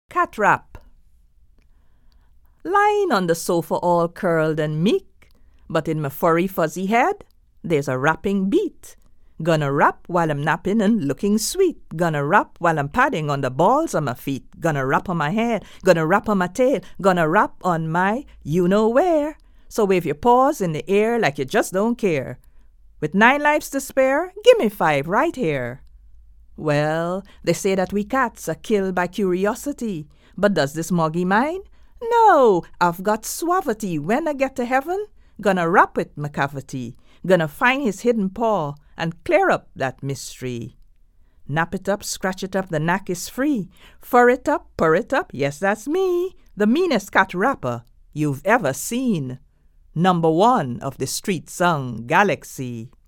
Cat rap. Lying on the sofa all curled and meek, but in my furry fuzzy head, there's a rapping beat. Gonna rap while I'm napping and looking sweet. Gonna rap while I'm padding on the balls of my feet. Gonna rap on my hair, gonna rap on my tail, gonna rap on my you-know-where. So wave your paws in the air like you just don't care. With 9 lives to spare, give me 5 right here. Well, they say that we cats are killed by curiosity. But does this moggy mine? No, I've got suavity. When I get to heaven, gonna rap with my cavity. Gonna find his hidden paw and clear up that mystery. Nap it up, scratch it up, the knack is free. Fur it up, purr it up, yes, that's me. The meanest cat rapper you've ever seen. #1 of the street song galaxy.